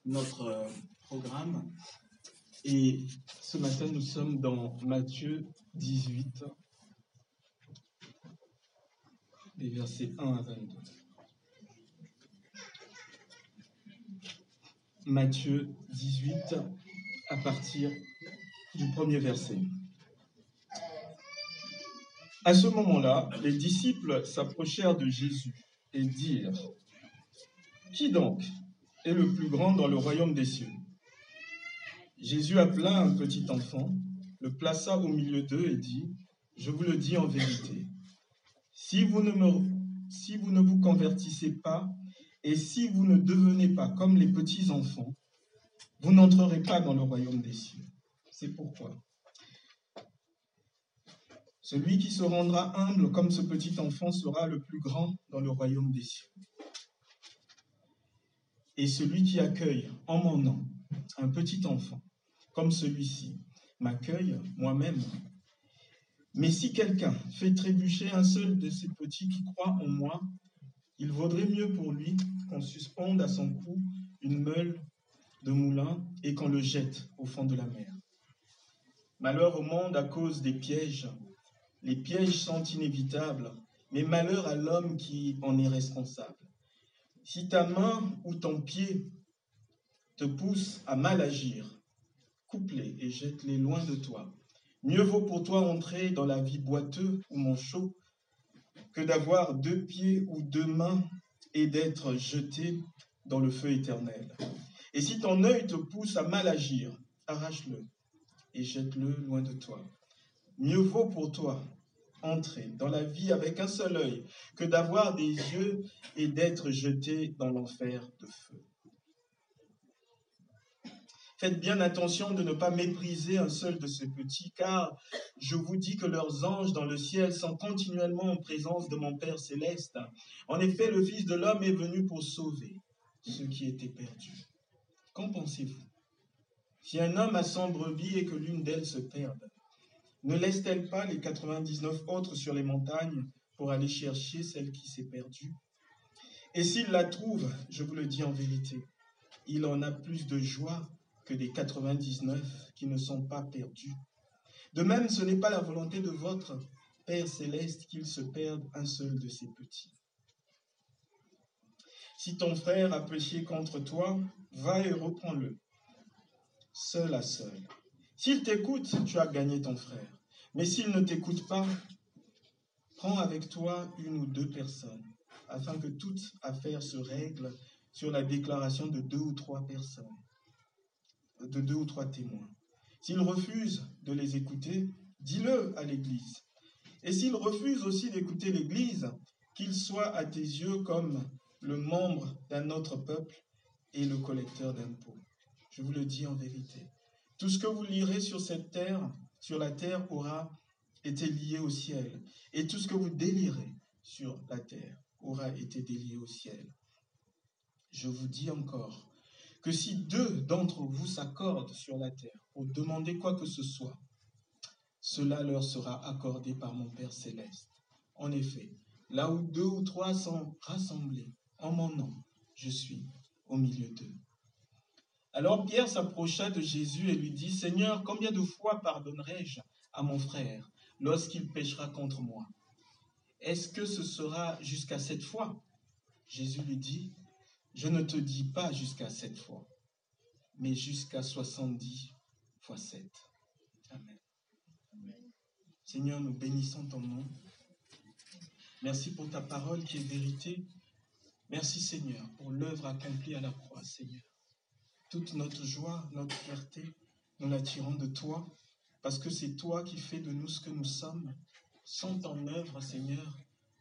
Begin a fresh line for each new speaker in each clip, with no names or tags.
notre programme. Et ce matin, nous sommes dans Matthieu 18, les versets 1 à 22. Matthieu 18, à partir du premier verset. À ce moment-là, les disciples s'approchèrent de Jésus et dirent : « Qui donc est le plus grand dans le royaume des cieux ?» Jésus appela un petit enfant, le plaça au milieu d'eux et dit : « Je vous le dis en vérité, si vous ne vous convertissez pas et si vous ne devenez pas comme les petits enfants, vous n'entrerez pas dans le royaume des cieux. C'est pourquoi celui qui se rendra humble comme ce petit enfant sera le plus grand dans le royaume des cieux. Et celui qui accueille en mon nom un petit enfant comme celui-ci m'accueille moi-même. Mais si quelqu'un fait trébucher un seul de ces petits qui croient en moi, il vaudrait mieux pour lui qu'on suspende à son cou une meule de moulin et qu'on le jette au fond de la mer. Malheur au monde à cause des pièges. Les pièges sont inévitables, mais malheur à l'homme qui en est responsable. Si ta main ou ton pied te pousse à mal agir, coupe-les et jette-les loin de toi. Mieux vaut pour toi entrer dans la vie boiteux ou manchot que d'avoir 2 pieds ou 2 mains et d'être jeté dans le feu éternel. Et si ton œil te pousse à mal agir, arrache-le et jette-le loin de toi. Mieux vaut pour toi entrer dans la vie avec un seul œil que d'avoir des yeux et d'être jeté dans l'enfer de feu. Faites bien attention de ne pas mépriser un seul de ces petits, car je vous dis que leurs anges dans le ciel sont continuellement en présence de mon Père céleste. En effet, le Fils de l'homme est venu pour sauver ceux qui étaient perdus. Qu'en pensez-vous ? Si un homme a 100 brebis et que l'une d'elles se perde, ne laisse-t-elle pas les 99 autres sur les montagnes pour aller chercher celle qui s'est perdue ? Et s'il la trouve, je vous le dis en vérité, il en a plus de joie que des 99 qui ne sont pas perdus. De même, ce n'est pas la volonté de votre Père céleste qu'il se perde un seul de ces petits. Si ton frère a péché contre toi, va et reprends-le, seul à seul. S'il t'écoute, tu as gagné ton frère. Mais s'il ne t'écoute pas, prends avec toi 1 ou 2 personnes, afin que toute affaire se règle sur la déclaration de 2 ou 3 personnes, de 2 ou 3 témoins. S'il refuse de les écouter, dis-le à l'Église. Et s'il refuse aussi d'écouter l'Église, qu'il soit à tes yeux comme le membre d'un autre peuple et le collecteur d'impôts. Je vous le dis en vérité. Tout ce que vous lirez sur la terre aura été lié au ciel. Et tout ce que vous délirez sur la terre aura été délié au ciel. Je vous dis encore que si 2 d'entre vous s'accordent sur la terre pour demander quoi que ce soit, cela leur sera accordé par mon Père céleste. En effet, là où 2 ou 3 sont rassemblés en mon nom, je suis au milieu d'eux. Alors Pierre s'approcha de Jésus et lui dit : « Seigneur, combien de fois pardonnerai-je à mon frère lorsqu'il péchera contre moi ? Est-ce que ce sera jusqu'à 7 fois ? Jésus lui dit : « Je ne te dis pas jusqu'à 7 fois, mais jusqu'à 70 fois 7. » Amen. Seigneur, nous bénissons ton nom. Merci pour ta parole qui est vérité. Merci Seigneur pour l'œuvre accomplie à la croix, Seigneur. Toute notre joie, notre fierté, nous la tirons de toi, parce que c'est toi qui fais de nous ce que nous sommes. Sans ton œuvre, Seigneur,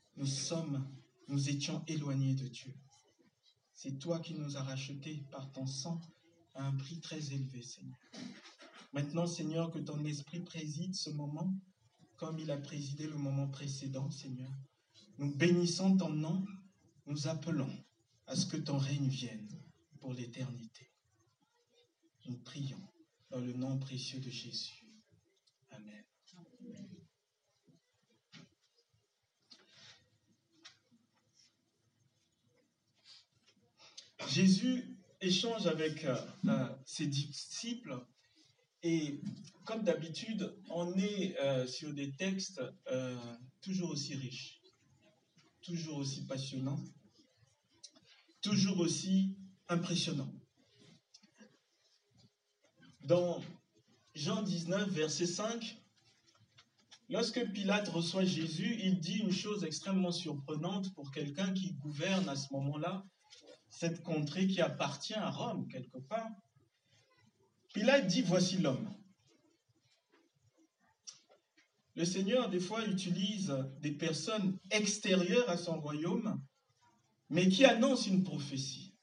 nous étions éloignés de Dieu. C'est toi qui nous as rachetés par ton sang à un prix très élevé, Seigneur. Maintenant, Seigneur, que ton esprit préside ce moment, comme il a présidé le moment précédent, Seigneur. Nous bénissons ton nom, nous appelons à ce que ton règne vienne pour l'éternité. Nous prions dans le nom précieux de Jésus. Amen. Jésus échange avec ses disciples et comme d'habitude, on est sur des textes toujours aussi riches, toujours aussi passionnants, toujours aussi impressionnants. Dans Jean 19, verset 5, lorsque Pilate reçoit Jésus, il dit une chose extrêmement surprenante pour quelqu'un qui gouverne à ce moment-là cette contrée qui appartient à Rome, quelque part. Pilate dit, voici l'homme. Le Seigneur, des fois, utilise des personnes extérieures à son royaume, mais qui annoncent une prophétie.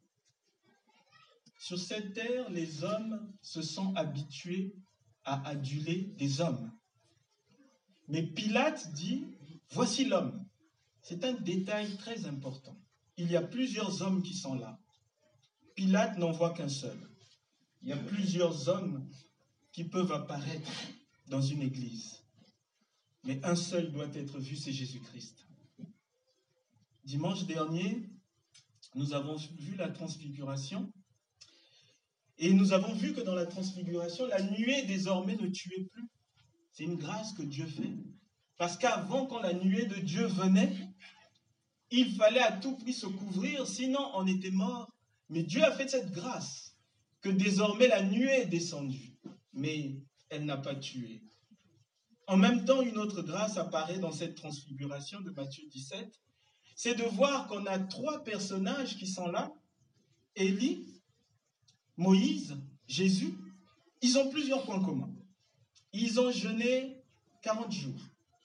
Sur cette terre, les hommes se sont habitués à aduler des hommes. Mais Pilate dit, voici l'homme. C'est un détail très important. Il y a plusieurs hommes qui sont là. Pilate n'en voit qu'un seul. Il y a plusieurs hommes qui peuvent apparaître dans une église. Mais un seul doit être vu, c'est Jésus-Christ. Dimanche dernier, nous avons vu la transfiguration. Et nous avons vu que dans la transfiguration, la nuée désormais ne tuait plus. C'est une grâce que Dieu fait. Parce qu'avant, quand la nuée de Dieu venait, il fallait à tout prix se couvrir, sinon on était mort. Mais Dieu a fait cette grâce, que désormais la nuée est descendue, mais elle n'a pas tué. En même temps, une autre grâce apparaît dans cette transfiguration de Matthieu 17, c'est de voir qu'on a 3 personnages qui sont là, Élie, Moïse, Jésus. Ils ont plusieurs points communs. Ils ont jeûné 40 jours.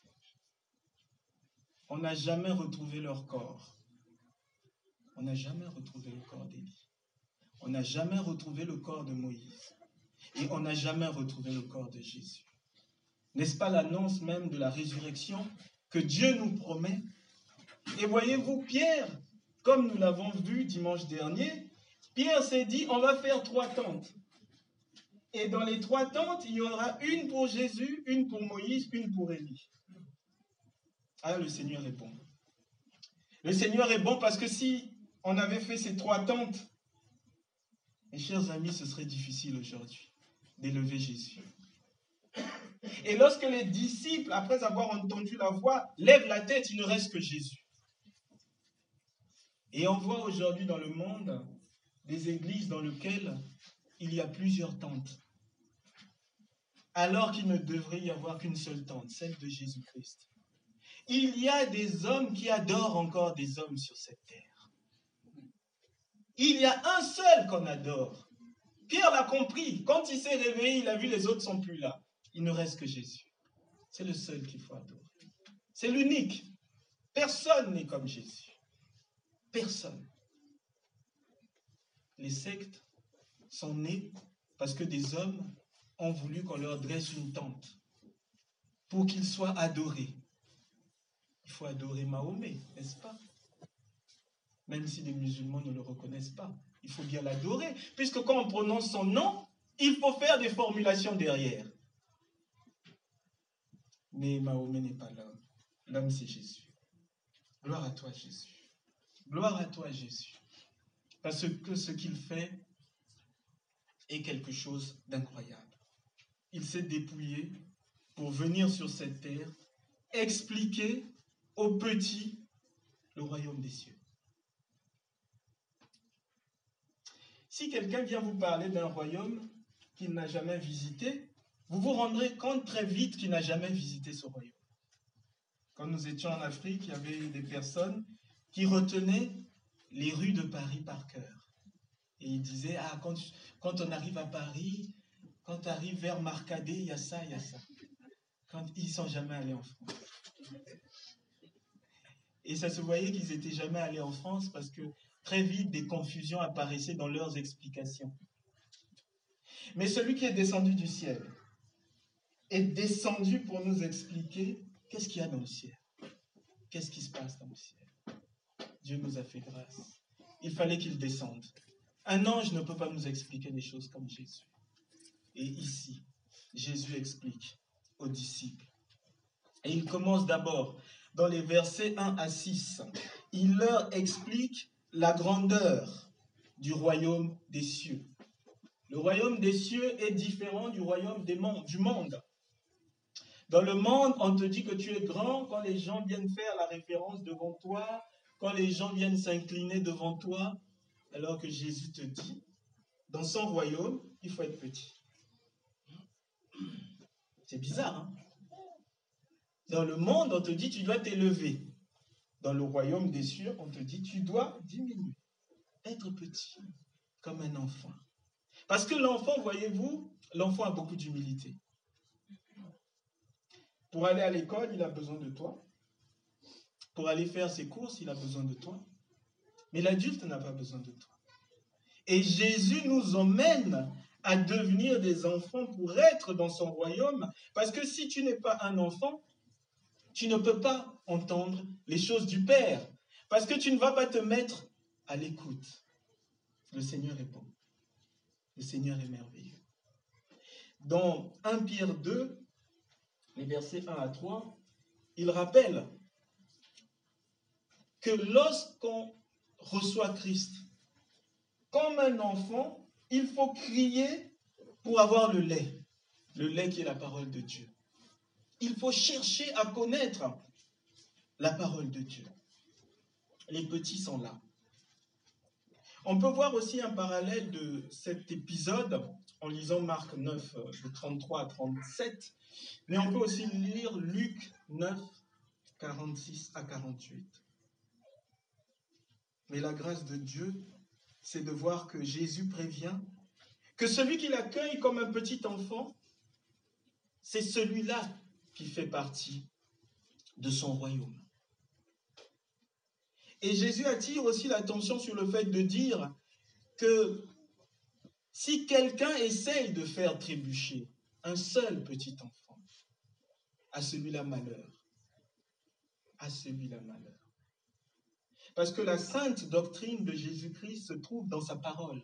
On n'a jamais retrouvé leur corps. On n'a jamais retrouvé le corps d'Élie. On n'a jamais retrouvé le corps de Moïse. Et on n'a jamais retrouvé le corps de Jésus. N'est-ce pas l'annonce même de la résurrection que Dieu nous promet? Et voyez-vous, Pierre, comme nous l'avons vu dimanche dernier, Pierre s'est dit, on va faire 3 tentes. Et dans les 3 tentes, il y aura une pour Jésus, une pour Moïse, une pour Élie. Ah, le Seigneur est bon. Le Seigneur est bon parce que si on avait fait ces 3 tentes, mes chers amis, ce serait difficile aujourd'hui d'élever Jésus. Et lorsque les disciples, après avoir entendu la voix, lèvent la tête, il ne reste que Jésus. Et on voit aujourd'hui dans le monde des églises dans lesquelles il y a plusieurs tentes, alors qu'il ne devrait y avoir qu'une seule tente, celle de Jésus-Christ. Il y a des hommes qui adorent encore des hommes sur cette terre. Il y a un seul qu'on adore. Pierre l'a compris. Quand il s'est réveillé, il a vu les autres ne sont plus là. Il ne reste que Jésus. C'est le seul qu'il faut adorer. C'est l'unique. Personne n'est comme Jésus. Personne. Les sectes sont nées parce que des hommes ont voulu qu'on leur dresse une tente pour qu'ils soient adorés. Il faut adorer Mahomet, n'est-ce pas? Même si les musulmans ne le reconnaissent pas. Il faut bien l'adorer, puisque quand on prononce son nom, il faut faire des formulations derrière. Mais Mahomet n'est pas l'homme. L'homme, c'est Jésus. Gloire à toi, Jésus. Gloire à toi, Jésus. Parce que ce qu'il fait est quelque chose d'incroyable. Il s'est dépouillé pour venir sur cette terre, expliquer aux petits le royaume des cieux. Si quelqu'un vient vous parler d'un royaume qu'il n'a jamais visité, vous vous rendrez compte très vite qu'il n'a jamais visité ce royaume. Quand nous étions en Afrique, il y avait des personnes qui retenaient les rues de Paris par cœur. Et ils disaient, ah, quand on arrive à Paris, quand on arrive vers Marcadet, il y a ça, il y a ça. Quand ils ne sont jamais allés en France. Et ça se voyait qu'ils n'étaient jamais allés en France parce que très vite, des confusions apparaissaient dans leurs explications. Mais celui qui est descendu du ciel est descendu pour nous expliquer qu'est-ce qu'il y a dans le ciel. Qu'est-ce qui se passe dans le ciel? Dieu nous a fait grâce. Il fallait qu'il descende. Un ange ne peut pas nous expliquer des choses comme Jésus. Et ici, Jésus explique aux disciples. Et il commence d'abord dans les versets 1 à 6. Il leur explique la grandeur du royaume des cieux. Le royaume des cieux est différent du royaume du monde. Dans le monde, on te dit que tu es grand quand les gens viennent faire la référence devant toi, quand les gens viennent s'incliner devant toi, alors que Jésus te dit, dans son royaume, il faut être petit. C'est bizarre, hein? Dans le monde, on te dit, tu dois t'élever. Dans le royaume des cieux, on te dit, tu dois diminuer, être petit, comme un enfant. Parce que l'enfant, voyez-vous, l'enfant a beaucoup d'humilité. Pour aller à l'école, il a besoin de toi. Pour aller faire ses courses, il a besoin de toi. Mais l'adulte n'a pas besoin de toi. Et Jésus nous emmène à devenir des enfants pour être dans son royaume. Parce que si tu n'es pas un enfant, tu ne peux pas entendre les choses du Père. Parce que tu ne vas pas te mettre à l'écoute. Le Seigneur est bon. Le Seigneur est merveilleux. Dans 1 Pierre 2, les versets 1 à 3, il rappelle que lorsqu'on reçoit Christ comme un enfant, il faut crier pour avoir le lait qui est la parole de Dieu. Il faut chercher à connaître la parole de Dieu. Les petits sont là. On peut voir aussi un parallèle de cet épisode en lisant Marc 9, de 33 à 37, mais on peut aussi lire Luc 9, 46 à 48. Mais la grâce de Dieu, c'est de voir que Jésus prévient que celui qui l'accueille comme un petit enfant, c'est celui-là qui fait partie de son royaume. Et Jésus attire aussi l'attention sur le fait de dire que si quelqu'un essaye de faire trébucher un seul petit enfant, à celui-là malheur. À celui-là malheur. Parce que la sainte doctrine de Jésus-Christ se trouve dans sa parole.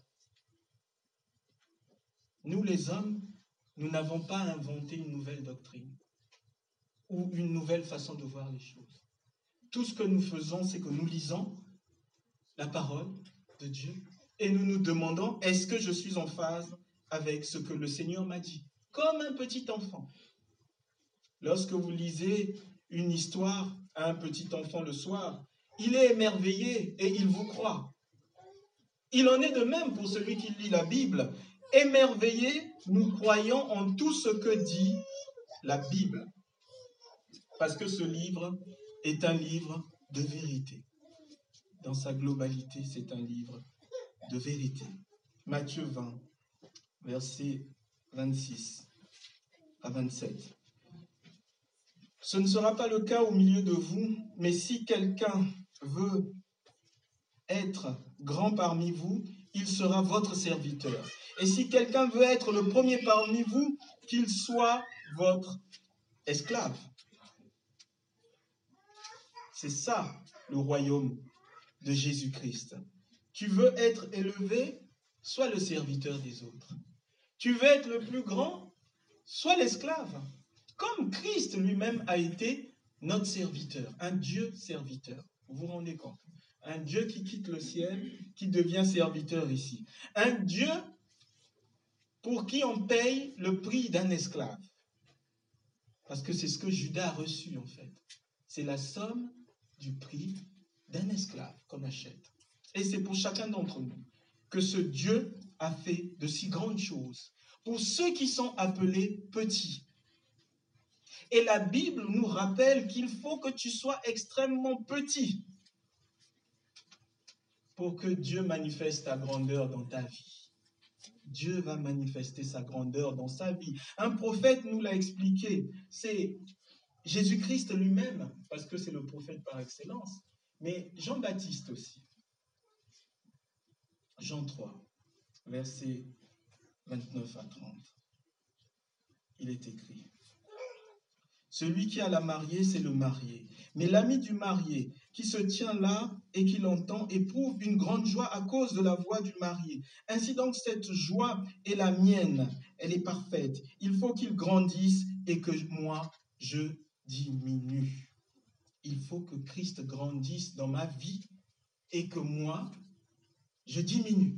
Nous les hommes, nous n'avons pas inventé une nouvelle doctrine ou une nouvelle façon de voir les choses. Tout ce que nous faisons, c'est que nous lisons la parole de Dieu et nous nous demandons, est-ce que je suis en phase avec ce que le Seigneur m'a dit? Comme un petit enfant. Lorsque vous lisez une histoire à un petit enfant le soir, il est émerveillé et il vous croit. Il en est de même pour celui qui lit la Bible. Émerveillé, nous croyons en tout ce que dit la Bible. Parce que ce livre est un livre de vérité. Dans sa globalité, c'est un livre de vérité. Matthieu 20, versets 26 à 27. Ce ne sera pas le cas au milieu de vous, mais si quelqu'un veut être grand parmi vous, il sera votre serviteur. Et si quelqu'un veut être le premier parmi vous, qu'il soit votre esclave. C'est ça, le royaume de Jésus-Christ. Tu veux être élevé, sois le serviteur des autres. Tu veux être le plus grand, sois l'esclave. Comme Christ lui-même a été notre serviteur, un Dieu serviteur. Vous vous rendez compte? Un Dieu qui quitte le ciel, qui devient serviteur ici. Un Dieu pour qui on paye le prix d'un esclave. Parce que c'est ce que Judas a reçu en fait. C'est la somme du prix d'un esclave qu'on achète. Et c'est pour chacun d'entre nous que ce Dieu a fait de si grandes choses. Pour ceux qui sont appelés petits. Et la Bible nous rappelle qu'il faut que tu sois extrêmement petit pour que Dieu manifeste sa grandeur dans ta vie. Dieu va manifester sa grandeur dans sa vie. Un prophète nous l'a expliqué. C'est Jésus-Christ lui-même, parce que c'est le prophète par excellence. Mais Jean-Baptiste aussi. Jean 3, versets 29 à 30. Il est écrit. Celui qui a la mariée, c'est le marié. Mais l'ami du marié, qui se tient là et qui l'entend, éprouve une grande joie à cause de la voix du marié. Ainsi donc, cette joie est la mienne. Elle est parfaite. Il faut qu'il grandisse et que moi, je diminue. Il faut que Christ grandisse dans ma vie et que moi, je diminue.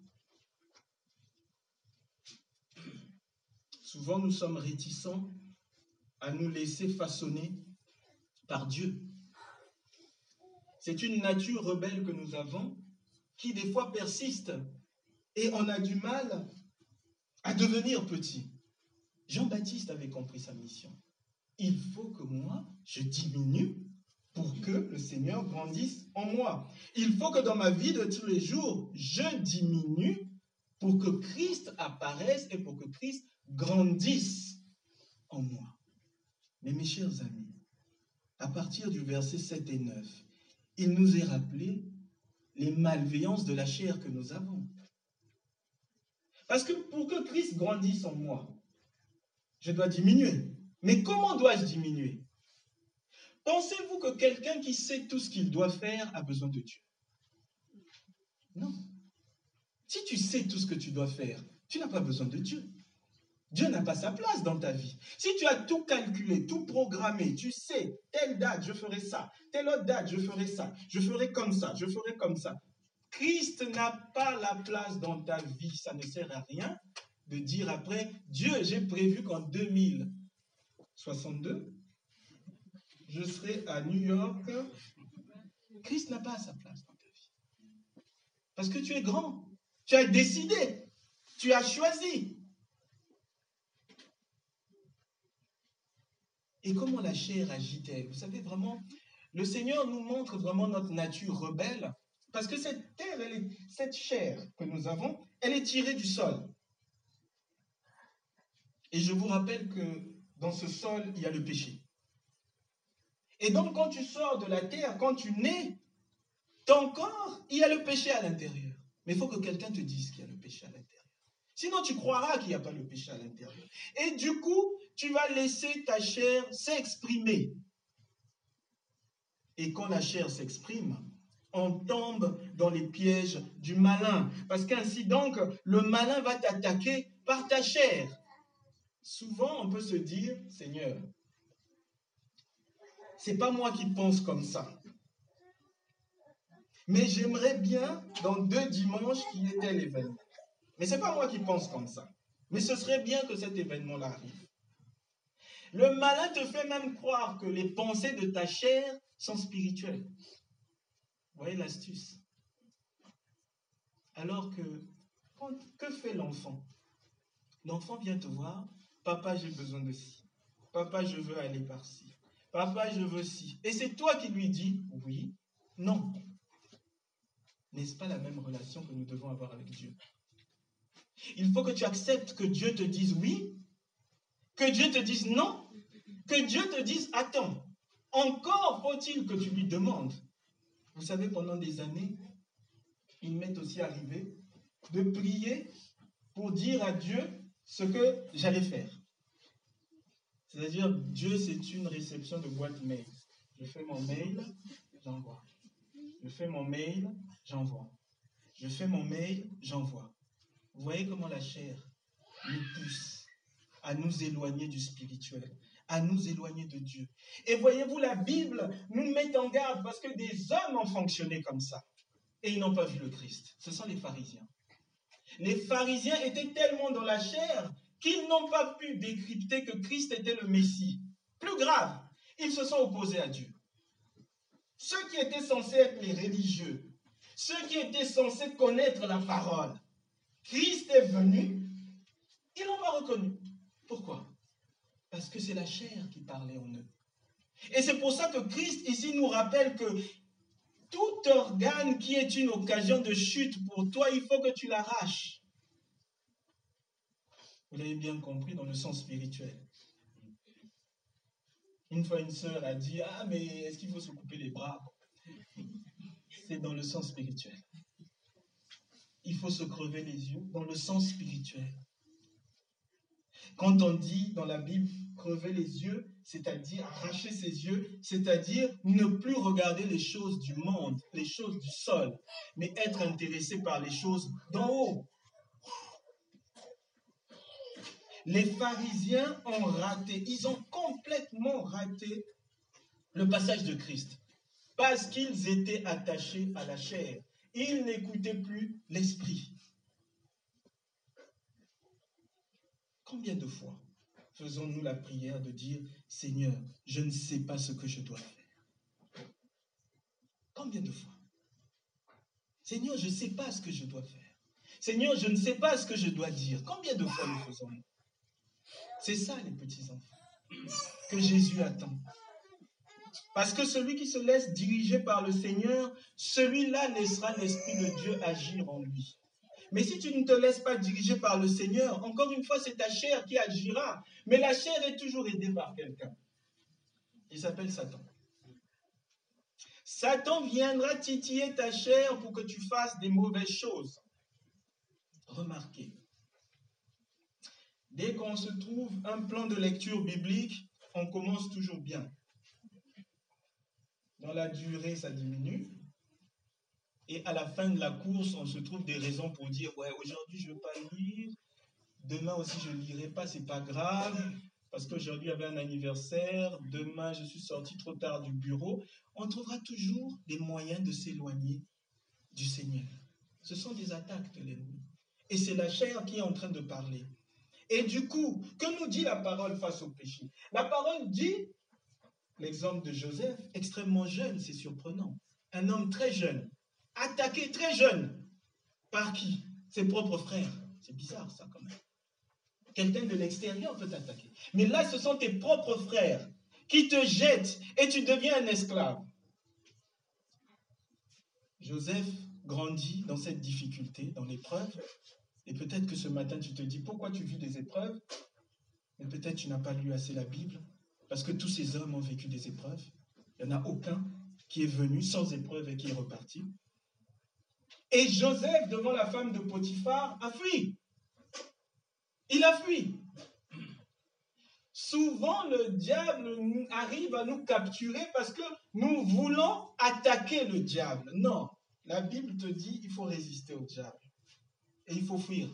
Souvent, nous sommes réticents à nous laisser façonner par Dieu. C'est une nature rebelle que nous avons qui des fois persiste et on a du mal à devenir petit. Jean-Baptiste avait compris sa mission. Il faut que moi, je diminue pour que le Seigneur grandisse en moi. Il faut que dans ma vie de tous les jours, je diminue pour que Christ apparaisse et pour que Christ grandisse en moi. Mais mes chers amis, à partir du verset 7 et 9, il nous est rappelé les malveillances de la chair que nous avons. Parce que pour que Christ grandisse en moi, je dois diminuer. Mais comment dois-je diminuer? Pensez-vous que quelqu'un qui sait tout ce qu'il doit faire a besoin de Dieu? Non. Si tu sais tout ce que tu dois faire, tu n'as pas besoin de Dieu. Dieu n'a pas sa place dans ta vie. Si tu as tout calculé, tout programmé, tu sais, telle date, je ferai ça, telle autre date, je ferai ça, je ferai comme ça, je ferai comme ça. Christ n'a pas la place dans ta vie. Ça ne sert à rien de dire après, Dieu, j'ai prévu qu'en 2062, je serai à New York. Christ n'a pas sa place dans ta vie. Parce que tu es grand. Tu as décidé. Tu as choisi. Et comment la chair agit-elle? Vous savez vraiment, le Seigneur nous montre vraiment notre nature rebelle. Parce que cette terre, cette chair que nous avons, elle est tirée du sol. Et je vous rappelle que dans ce sol, il y a le péché. Et donc, quand tu sors de la terre, quand tu nais, ton corps, il y a le péché à l'intérieur. Mais il faut que quelqu'un te dise qu'il y a le péché à l'intérieur. Sinon, tu croiras qu'il n'y a pas le péché à l'intérieur. Et du coup, tu vas laisser ta chair s'exprimer. Et quand la chair s'exprime, on tombe dans les pièges du malin. Parce qu'ainsi donc, le malin va t'attaquer par ta chair. Souvent, on peut se dire, Seigneur, c'est pas moi qui pense comme ça. Mais j'aimerais bien, dans 2 dimanches, qu'il y ait tel événement. Mais c'est pas moi qui pense comme ça. Mais ce serait bien que cet événement-là arrive. Le malin te fait même croire que les pensées de ta chair sont spirituelles. Vous voyez l'astuce? Alors que fait l'enfant? L'enfant vient te voir, papa j'ai besoin de ci, papa je veux aller par-ci, papa je veux ci. Et c'est toi qui lui dis oui, non. N'est-ce pas la même relation que nous devons avoir avec Dieu? Il faut que tu acceptes que Dieu te dise oui, que Dieu te dise non, que Dieu te dise attends. Encore faut-il que tu lui demandes. Vous savez, pendant des années, il m'est aussi arrivé de prier pour dire à Dieu ce que j'allais faire. C'est-à-dire, Dieu, c'est une réception de boîte mail. Je fais mon mail, j'envoie. Je fais mon mail, j'envoie. Je fais mon mail, j'envoie. Vous voyez comment la chair nous pousse à nous éloigner du spirituel, à nous éloigner de Dieu. Et voyez-vous, la Bible nous met en garde parce que des hommes ont fonctionné comme ça. Et ils n'ont pas vu le Christ. Ce sont les pharisiens. Les pharisiens étaient tellement dans la chair qu'ils n'ont pas pu décrypter que Christ était le Messie. Plus grave, ils se sont opposés à Dieu. Ceux qui étaient censés être les religieux, ceux qui étaient censés connaître la parole, Christ est venu, ils ne l'ont pas reconnu. Pourquoi? Parce que c'est la chair qui parlait en eux. Et c'est pour ça que Christ ici nous rappelle que tout organe qui est une occasion de chute pour toi, il faut que tu l'arraches. Vous l'avez bien compris dans le sens spirituel. Une fois, une sœur a dit, ah, mais est-ce qu'il faut se couper les bras? C'est dans le sens spirituel. Il faut se crever les yeux dans le sens spirituel. Quand on dit dans la Bible, crever les yeux, c'est-à-dire arracher ses yeux, c'est-à-dire ne plus regarder les choses du monde, les choses du sol, mais être intéressé par les choses d'en haut. Les pharisiens ont raté, ils ont complètement raté le passage de Christ, parce qu'ils étaient attachés à la chair. il n'écoutait plus l'Esprit. Combien de fois faisons-nous la prière de dire « Seigneur, je ne sais pas ce que je dois faire ». Combien de fois? Seigneur, je ne sais pas ce que je dois faire. Seigneur, je ne sais pas ce que je dois dire. Combien de fois le faisons-nous? C'est ça, les petits-enfants, que Jésus attend. Parce que celui qui se laisse diriger par le Seigneur, celui-là laissera l'Esprit de Dieu agir en lui. Mais si tu ne te laisses pas diriger par le Seigneur, encore une fois, c'est ta chair qui agira. Mais la chair est toujours aidée par quelqu'un. Il s'appelle Satan. Satan viendra titiller ta chair pour que tu fasses des mauvaises choses. Remarquez, dès qu'on se trouve un plan de lecture biblique, on commence toujours bien. Dans la durée, ça diminue. Et à la fin de la course, on se trouve des raisons pour dire « Ouais, aujourd'hui, je ne veux pas lire. Demain aussi, je ne lirai pas, ce n'est pas grave. Parce qu'aujourd'hui, il y avait un anniversaire. Demain, je suis sorti trop tard du bureau. » On trouvera toujours des moyens de s'éloigner du Seigneur. Ce sont des attaques de l'ennemi. Et c'est la chair qui est en train de parler. Et du coup, que nous dit la parole face au péché? La parole dit, l'exemple de Joseph, extrêmement jeune, c'est surprenant. Un homme très jeune, attaqué très jeune. Par qui? Ses propres frères. C'est bizarre ça quand même. Quelqu'un de l'extérieur peut t'attaquer. Mais là, ce sont tes propres frères qui te jettent et tu deviens un esclave. Joseph grandit dans cette difficulté, dans l'épreuve. Et peut-être que ce matin, tu te dis, pourquoi tu vis des épreuves? Mais peut-être tu n'as pas lu assez la Bible, parce que tous ces hommes ont vécu des épreuves. Il n'y en a aucun qui est venu sans épreuve et qui est reparti. Et Joseph, devant la femme de Potiphar, a fui. Il a fui. Souvent, le diable arrive à nous capturer parce que nous voulons attaquer le diable. Non, la Bible te dit qu'il faut résister au diable. Et il faut fuir.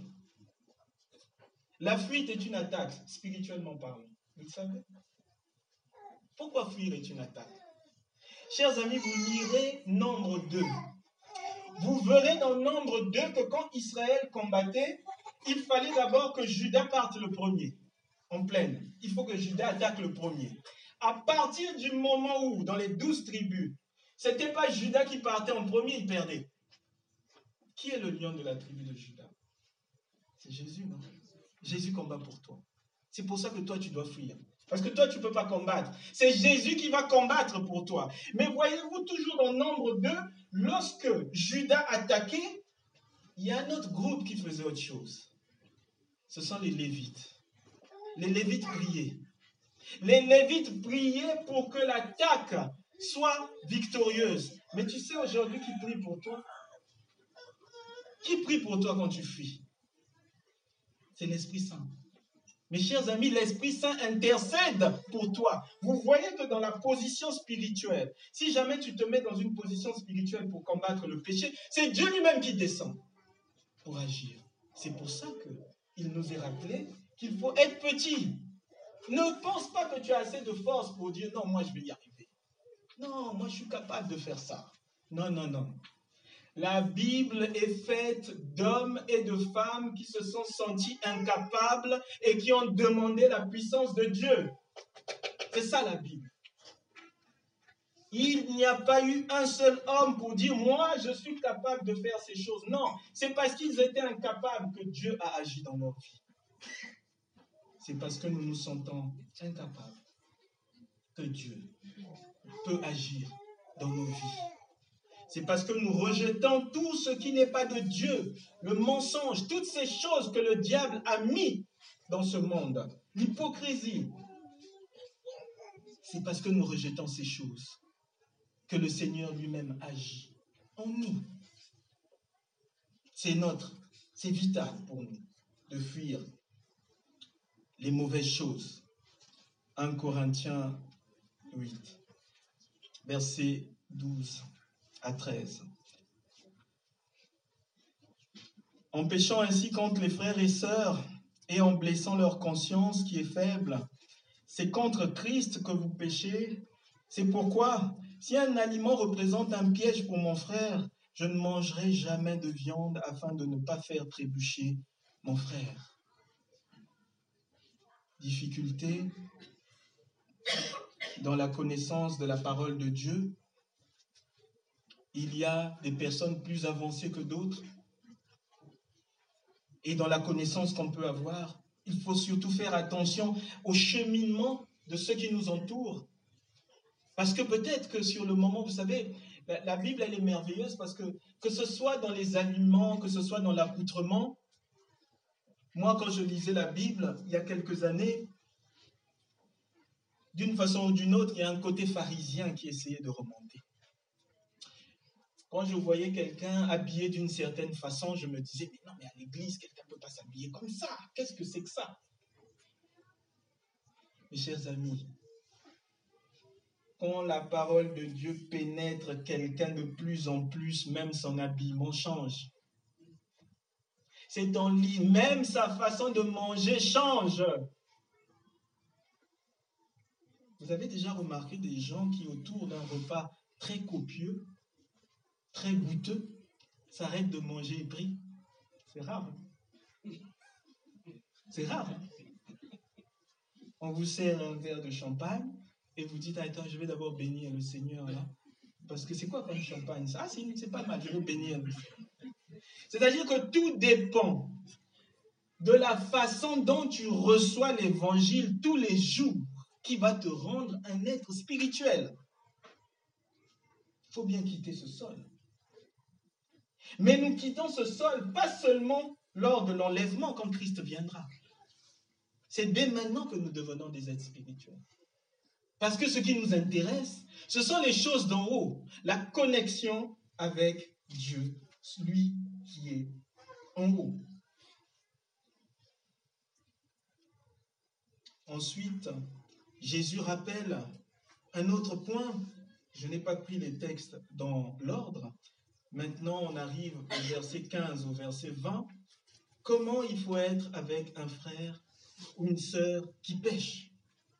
La fuite est une attaque, spirituellement parlant. Vous le savez? Pourquoi fuir est une attaque? Chers amis, vous lirez Nombre 2. Vous verrez dans Nombre 2 que quand Israël combattait, il fallait d'abord que Juda parte le premier, en plaine. Il faut que Juda attaque le premier. À partir du moment où, dans les 12 tribus, ce n'était pas Juda qui partait en premier, il perdait. Qui est le lion de la tribu de Juda? C'est Jésus, non? Jésus combat pour toi. C'est pour ça que toi, tu dois fuir. Parce que toi, tu ne peux pas combattre. C'est Jésus qui va combattre pour toi. Mais voyez-vous, toujours dans Nombre 2, lorsque Juda attaquait, il y a un autre groupe qui faisait autre chose. Ce sont les Lévites. Les Lévites priaient. Les Lévites priaient pour que l'attaque soit victorieuse. Mais tu sais aujourd'hui qui prie pour toi? Qui prie pour toi quand tu fuis? C'est l'Esprit Saint. Mes chers amis, l'Esprit Saint intercède pour toi. Vous voyez que dans la position spirituelle, si jamais tu te mets dans une position spirituelle pour combattre le péché, c'est Dieu lui-même qui descend pour agir. C'est pour ça qu'il nous est rappelé qu'il faut être petit. Ne pense pas que tu as assez de force pour dire « Non, moi je vais y arriver. Non, moi je suis capable de faire ça. » Non, non, non. La Bible est faite d'hommes et de femmes qui se sont sentis incapables et qui ont demandé la puissance de Dieu. C'est ça la Bible. Il n'y a pas eu un seul homme pour dire « Moi, je suis capable de faire ces choses. » Non, c'est parce qu'ils étaient incapables que Dieu a agi dans leur vie. C'est parce que nous nous sentons incapables que Dieu peut agir dans nos vies. C'est parce que nous rejetons tout ce qui n'est pas de Dieu, le mensonge, toutes ces choses que le diable a mis dans ce monde, l'hypocrisie. C'est parce que nous rejetons ces choses que le Seigneur lui-même agit en nous. C'est vital pour nous de fuir les mauvaises choses. 1 Corinthiens 8, versets 12 à 13. En péchant ainsi contre les frères et sœurs et en blessant leur conscience qui est faible, c'est contre Christ que vous péchez. C'est pourquoi, si un aliment représente un piège pour mon frère, Je ne mangerai jamais de viande afin de ne pas faire trébucher mon frère. Difficulté dans la connaissance de la parole de Dieu. Il y a des personnes plus avancées que d'autres. Et dans la connaissance qu'on peut avoir, il faut surtout faire attention au cheminement de ceux qui nous entourent. Parce que peut-être que sur le moment, vous savez, la Bible, elle est merveilleuse parce que ce soit dans les aliments, que ce soit dans l'accoutrement. Moi, quand je lisais la Bible, il y a quelques années, d'une façon ou d'une autre, il y a un côté pharisien qui essayait de remonter. Quand je voyais quelqu'un habillé d'une certaine façon, je me disais, mais non, mais à l'église, quelqu'un ne peut pas s'habiller comme ça. Qu'est-ce que c'est que ça? Mes chers amis, quand la parole de Dieu pénètre quelqu'un de plus en plus, même son habillement change. C'est en lui, même sa façon de manger change. Vous avez déjà remarqué des gens qui, autour d'un repas très copieux, très goûteux, s'arrêtent de manger et prient? C'est rare. C'est rare. On vous sert un verre de champagne et vous dites, attends, je vais d'abord bénir le Seigneur là. Parce que c'est quoi comme champagne? Ah, c'est pas mal, je vais bénir le Seigneur. C'est-à-dire que tout dépend de la façon dont tu reçois l'évangile tous les jours qui va te rendre un être spirituel. Il faut bien quitter ce sol. Mais nous quittons ce sol pas seulement lors de l'enlèvement quand Christ viendra. C'est dès maintenant que nous devenons des êtres spirituels. Parce que ce qui nous intéresse, ce sont les choses d'en haut, la connexion avec Dieu, celui qui est en haut. Ensuite, Jésus rappelle un autre point. Je n'ai pas pris les textes dans l'ordre. Maintenant, on arrive au verset 15, au verset 20. Comment il faut être avec un frère ou une sœur qui pêche?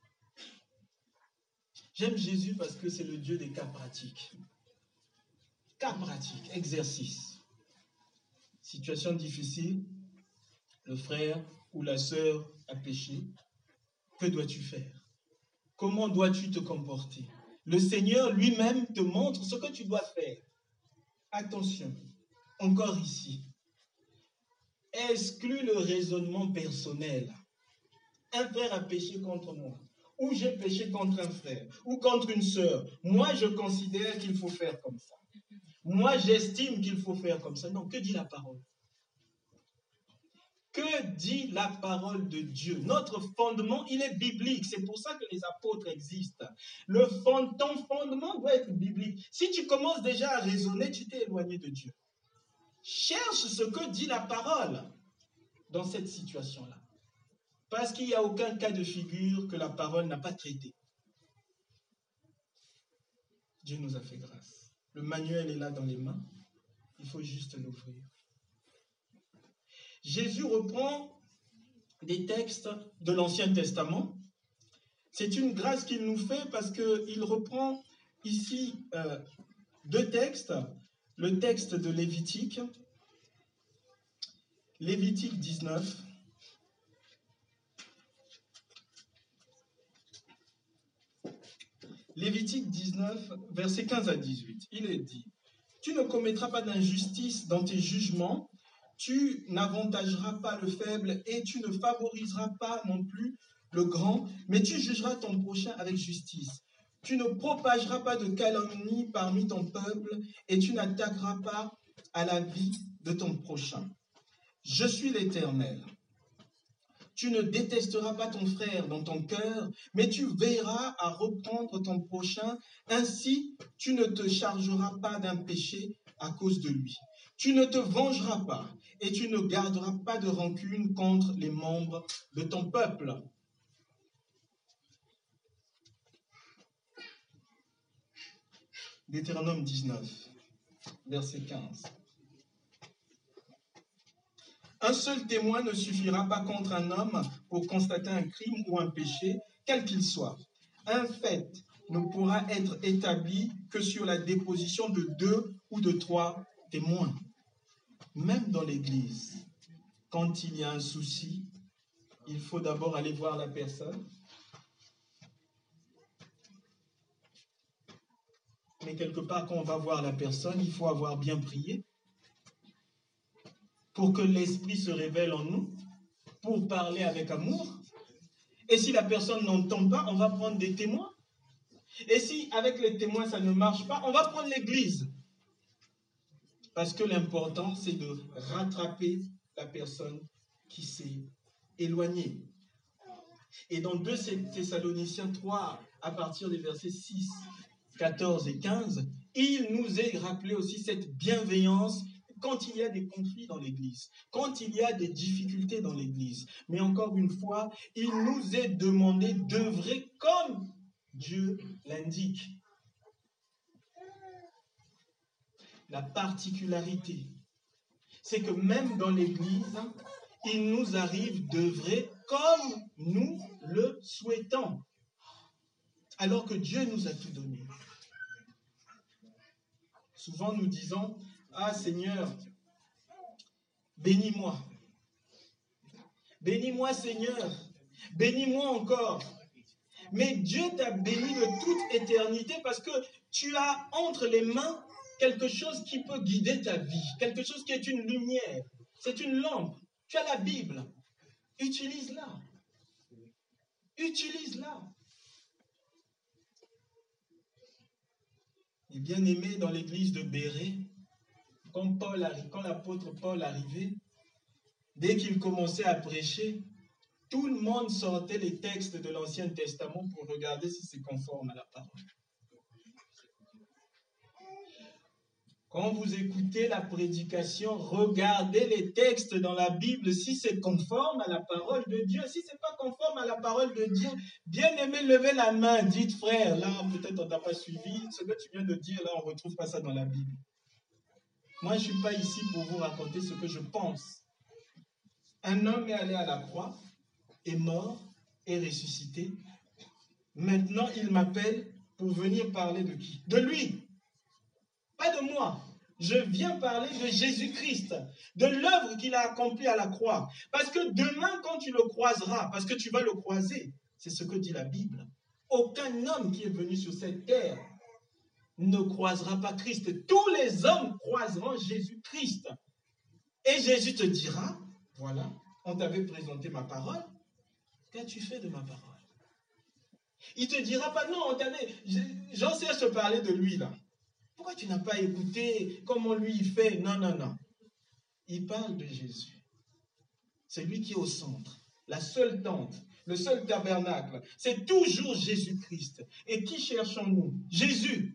J'aime Jésus parce que c'est le Dieu des cas pratiques. Cas pratiques, exercice. Situation difficile, le frère ou la sœur a péché. Que dois-tu faire? Comment dois-tu te comporter? Le Seigneur lui-même te montre ce que tu dois faire. Attention, encore ici. Exclus le raisonnement personnel. Un frère a péché contre moi, ou j'ai péché contre un frère, ou contre une sœur. Moi, je considère qu'il faut faire comme ça. Moi, j'estime qu'il faut faire comme ça. Non, que dit la parole? Que dit la parole de Dieu? Notre fondement, il est biblique. C'est pour ça que les apôtres existent. Ton fondement doit être biblique. Si tu commences déjà à raisonner, tu t'es éloigné de Dieu. Cherche ce que dit la parole dans cette situation-là. Parce qu'il n'y a aucun cas de figure que la parole n'a pas traité. Dieu nous a fait grâce. Le manuel est là dans les mains. Il faut juste l'ouvrir. Jésus reprend des textes de l'Ancien Testament. C'est une grâce qu'il nous fait parce qu'il reprend ici deux textes. Le texte de Lévitique, Lévitique 19. Lévitique 19, versets 15 à 18. Il est dit, « Tu ne commettras pas d'injustice dans tes jugements, tu n'avantageras pas le faible et tu ne favoriseras pas non plus le grand, mais tu jugeras ton prochain avec justice. Tu ne propageras pas de calomnie parmi ton peuple et tu n'attaqueras pas à la vie de ton prochain. Je suis l'Éternel. Tu ne détesteras pas ton frère dans ton cœur, mais tu veilleras à reprendre ton prochain. Ainsi, tu ne te chargeras pas d'un péché à cause de lui. Tu ne te vengeras pas et tu ne garderas pas de rancune contre les membres de ton peuple. » Deutéronome 19, verset 15. Un seul témoin ne suffira pas contre un homme pour constater un crime ou un péché, quel qu'il soit. Un fait ne pourra être établi que sur la déposition de 2 ou de 3 témoin. Même dans l'église, quand il y a un souci, il faut d'abord aller voir la personne. Mais quelque part, quand on va voir la personne, il faut avoir bien prié pour que l'Esprit se révèle en nous, pour parler avec amour. Et si la personne n'entend pas, on va prendre des témoins. Et si avec les témoins, ça ne marche pas, on va prendre l'église. Parce que l'important, c'est de rattraper la personne qui s'est éloignée. Et dans 2 Thessaloniciens 3, à partir des versets 6, 14 et 15, il nous est rappelé aussi cette bienveillance quand il y a des conflits dans l'Église, quand il y a des difficultés dans l'Église. Mais encore une fois, il nous est demandé d'œuvrer comme Dieu l'indique. La particularité, c'est que même dans l'Église, il nous arrive d'œuvrer comme nous le souhaitons, alors que Dieu nous a tout donné. Souvent nous disons, « Ah Seigneur, bénis-moi. Bénis-moi Seigneur, bénis-moi encore. » Mais Dieu t'a béni de toute éternité parce que tu as entre les mains quelque chose qui peut guider ta vie, quelque chose qui est une lumière, c'est une lampe. Tu as la Bible, utilise-la. Utilise-la. Et bien aimé, dans l'église de Bérée, quand l'apôtre Paul arrivait, dès qu'il commençait à prêcher, tout le monde sortait les textes de l'Ancien Testament pour regarder si c'est conforme à la parole. Quand vous écoutez la prédication, regardez les textes dans la Bible si c'est conforme à la parole de Dieu. Si ce n'est pas conforme à la parole de Dieu, bien aimé, levez la main, dites frère, là peut-être on n'a pas suivi, ce que tu viens de dire, là on ne retrouve pas ça dans la Bible. Moi je ne suis pas ici pour vous raconter ce que je pense. Un homme est allé à la croix, est mort, est ressuscité. Maintenant il m'appelle pour venir parler de qui? De lui. Pas de moi. Je viens parler de Jésus-Christ, de l'œuvre qu'il a accomplie à la croix. Parce que demain, quand tu le croiseras, parce que tu vas le croiser, c'est ce que dit la Bible. Aucun homme qui est venu sur cette terre ne croisera pas Christ. Tous les hommes croiseront Jésus-Christ. Et Jésus te dira, voilà, on t'avait présenté ma parole, qu'as-tu fait de ma parole? Il te dira pas, non, j'en sais se parler de lui là. Pourquoi tu n'as pas écouté comment lui il fait? Non, non, non. Il parle de Jésus. C'est lui qui est au centre. La seule tente, le seul tabernacle, c'est toujours Jésus-Christ. Et qui cherchons-nous? Jésus.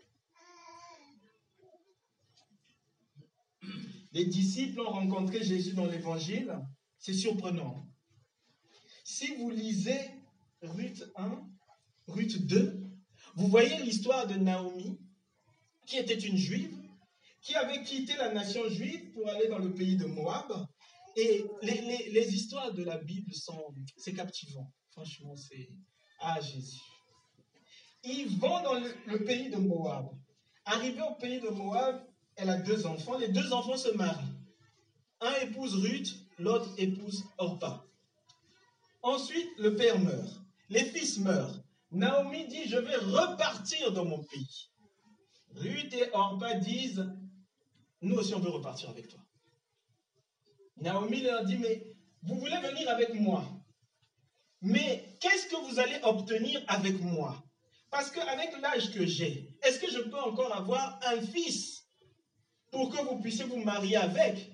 Les disciples ont rencontré Jésus dans l'Évangile. C'est surprenant. Si vous lisez Ruth 1, Ruth 2, vous voyez l'histoire de Naomi, qui était une juive, qui avait quitté la nation juive pour aller dans le pays de Moab. Et les histoires de la Bible c'est captivant. Franchement, c'est... Ah, Jésus. Ils vont dans le pays de Moab. Arrivé au pays de Moab, elle a 2 enfants. Les 2 enfants se marient. Un épouse Ruth, l'autre épouse Orpa. Ensuite, le père meurt. Les fils meurent. Naomi dit, je vais repartir dans mon pays. Ruth et Orpa disent, nous aussi on veut repartir avec toi. Naomi leur dit, mais vous voulez venir avec moi. Mais qu'est-ce que vous allez obtenir avec moi? Parce qu'avec l'âge que j'ai, est-ce que je peux encore avoir un fils pour que vous puissiez vous marier avec?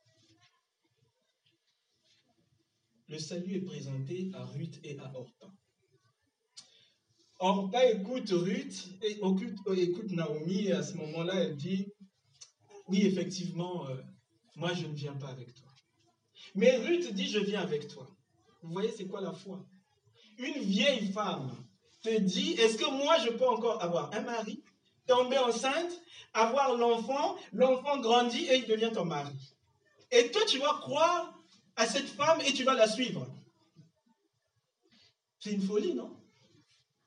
Le salut est présenté à Ruth et à Orpa. Orpa écoute Ruth et écoute Naomi et à ce moment-là, elle dit, oui, effectivement, moi je ne viens pas avec toi. Mais Ruth dit, je viens avec toi. Vous voyez, c'est quoi la foi? Une vieille femme te dit, est-ce que moi je peux encore avoir un mari, tomber enceinte, avoir l'enfant grandit et il devient ton mari. Et toi, tu vas croire à cette femme et tu vas la suivre. C'est une folie, non?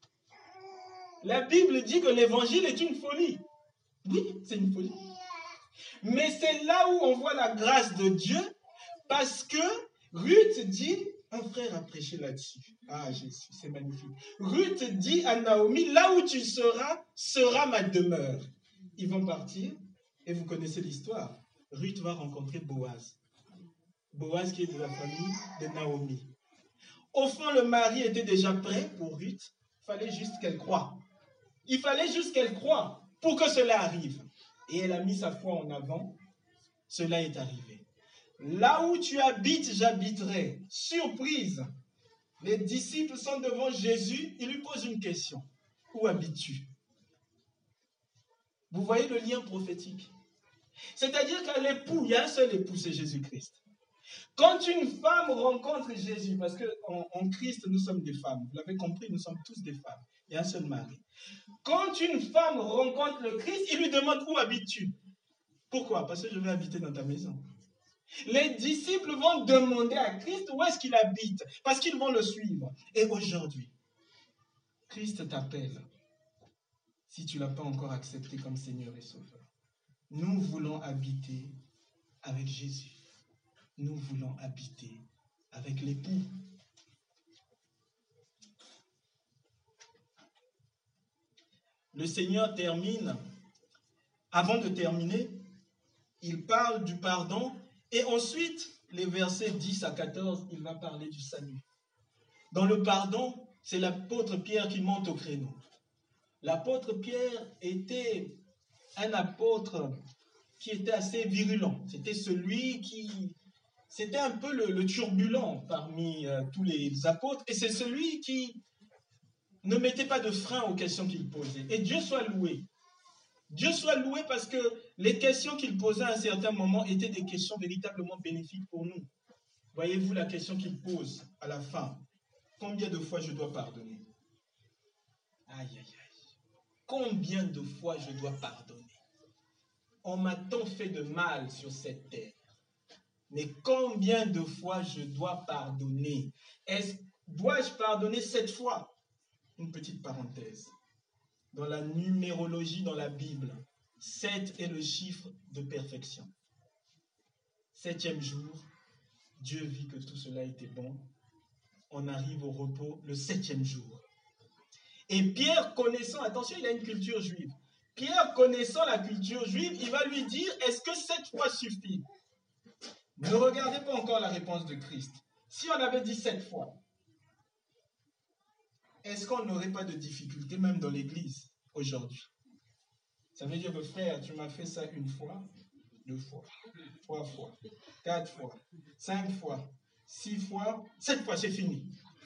La Bible dit que l'évangile est une folie. Oui, c'est une folie. Mais c'est là où on voit la grâce de Dieu, parce que Ruth dit, un frère a prêché là-dessus. Ah, Jésus, c'est magnifique. Ruth dit à Naomi, là où tu seras, sera ma demeure. Ils vont partir, et vous connaissez l'histoire. Ruth va rencontrer Boaz. Boaz qui est de la famille de Naomi. Au fond, le mari était déjà prêt pour Ruth. Il fallait juste qu'elle croie. Il fallait juste qu'elle croie pour que cela arrive. Et elle a mis sa foi en avant. Cela est arrivé. Là où tu habites, j'habiterai. Surprise. Les disciples sont devant Jésus. Ils lui posent une question. Où habites-tu? Vous voyez le lien prophétique. C'est-à-dire qu'à l'époux, il y a un seul époux, c'est Jésus-Christ. Quand une femme rencontre Jésus, parce qu'en Christ, nous sommes des femmes. Vous l'avez compris, nous sommes tous des femmes. Il y a un seul mari. Quand une femme rencontre le Christ, il lui demande où habites-tu? Pourquoi? Parce que je vais habiter dans ta maison. Les disciples vont demander à Christ où est-ce qu'il habite, parce qu'ils vont le suivre. Et aujourd'hui, Christ t'appelle, si tu ne l'as pas encore accepté comme Seigneur et Sauveur. Nous voulons habiter avec Jésus. Nous voulons habiter avec l'époux. Le Seigneur termine, avant de terminer, il parle du pardon et ensuite, les versets 10 à 14, il va parler du salut. Dans le pardon, c'est l'apôtre Pierre qui monte au créneau. L'apôtre Pierre était un apôtre qui était assez virulent. C'était celui qui... C'était un peu le turbulent parmi tous les apôtres. Et c'est celui qui ne mettait pas de frein aux questions qu'il posait. Et Dieu soit loué. Dieu soit loué parce que les questions qu'il posait à un certain moment étaient des questions véritablement bénéfiques pour nous. Voyez-vous la question qu'il pose à la fin. Combien de fois je dois pardonner? Aïe, aïe, aïe. Combien de fois je dois pardonner? On m'a tant fait de mal sur cette terre. Mais combien de fois je dois pardonner? Dois-je pardonner 7 fois? Une petite parenthèse. Dans la numérologie, dans la Bible, 7 est le chiffre de perfection. 7e jour, Dieu vit que tout cela était bon. On arrive au repos le 7e jour. Et Pierre, connaissant, attention, il a une culture juive. Pierre, connaissant la culture juive, il va lui dire, est-ce que 7 fois suffit? Ne regardez pas encore la réponse de Christ. Si on avait dit 7 fois, est-ce qu'on n'aurait pas de difficulté même dans l'église aujourd'hui? Ça veut dire que frère, tu m'as fait ça 1 fois, 2 fois, 3 fois, 4 fois, 5 fois, 6 fois, 7 fois, c'est fini.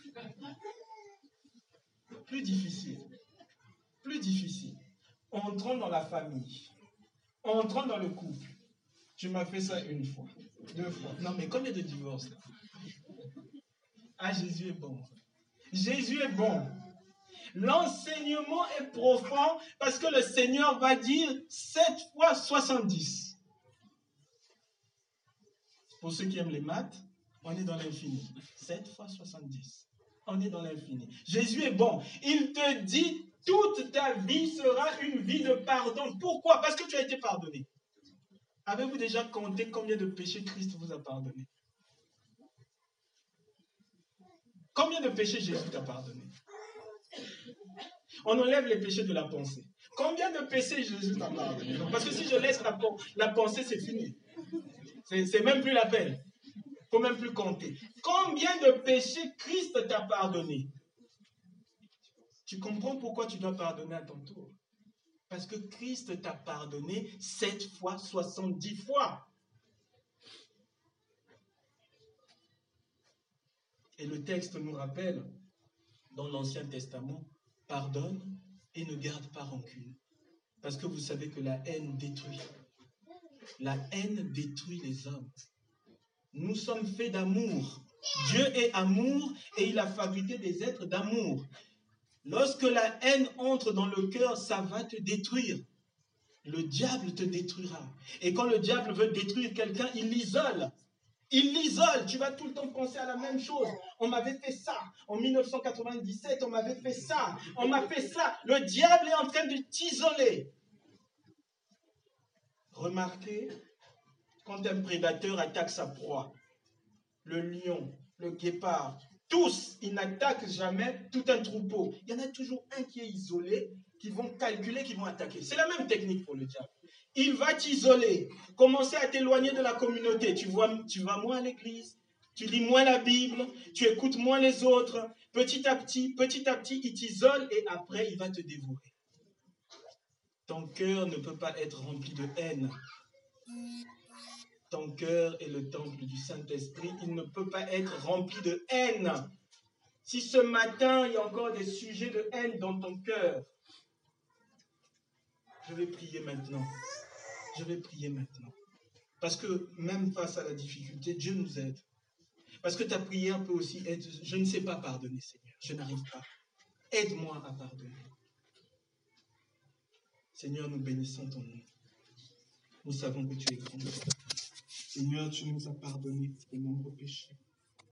Plus difficile. Plus difficile. Entrons dans la famille. Entrons dans le couple. Tu m'as fait ça 1 fois, 2 fois. Non, mais combien de divorces là? Ah, Jésus est bon. Jésus est bon. L'enseignement est profond parce que le Seigneur va dire 7 fois 70. Pour ceux qui aiment les maths, on est dans l'infini. 7 fois 70. On est dans l'infini. Jésus est bon. Il te dit, toute ta vie sera une vie de pardon. Pourquoi? Parce que tu as été pardonné. Avez-vous déjà compté combien de péchés Christ vous a pardonné? Combien de péchés Jésus t'a pardonné? On enlève les péchés de la pensée. Combien de péchés Jésus t'a pardonné? Parce que si je laisse la pensée, c'est fini. C'est même plus la peine. Il ne faut même plus compter. Combien de péchés Christ t'a pardonné? Tu comprends pourquoi tu dois pardonner à ton tour? Parce que Christ t'a pardonné 7 fois, 70 fois. Et le texte nous rappelle, dans l'Ancien Testament, pardonne et ne garde pas rancune. Parce que vous savez que la haine détruit. La haine détruit les hommes. Nous sommes faits d'amour. Dieu est amour et il a fabriqué des êtres d'amour. Lorsque la haine entre dans le cœur, ça va te détruire. Le diable te détruira. Et quand le diable veut détruire quelqu'un, il l'isole. Il l'isole. Tu vas tout le temps penser à la même chose. On m'avait fait ça. En 1997, on m'avait fait ça. On m'a fait ça. Le diable est en train de t'isoler. Remarquez, quand un prédateur attaque sa proie, le lion, le guépard, tous, ils n'attaquent jamais tout un troupeau. Il y en a toujours un qui est isolé, qui vont calculer, qui vont attaquer. C'est la même technique pour le diable. Il va t'isoler, commencer à t'éloigner de la communauté. Tu vas moins à l'église, tu lis moins la Bible, tu écoutes moins les autres. Petit à petit, il t'isole et après, il va te dévorer. Ton cœur ne peut pas être rempli de haine. Ton cœur est le temple du Saint-Esprit. Il ne peut pas être rempli de haine. Si ce matin, il y a encore des sujets de haine dans ton cœur, je vais prier maintenant. Je vais prier maintenant. Parce que même face à la difficulté, Dieu nous aide. Parce que ta prière peut aussi être, je ne sais pas pardonner, Seigneur. Je n'arrive pas. Aide-moi à pardonner. Seigneur, nous bénissons ton nom. Nous savons que tu es grand. Seigneur, tu nous as pardonné de nombreux péchés.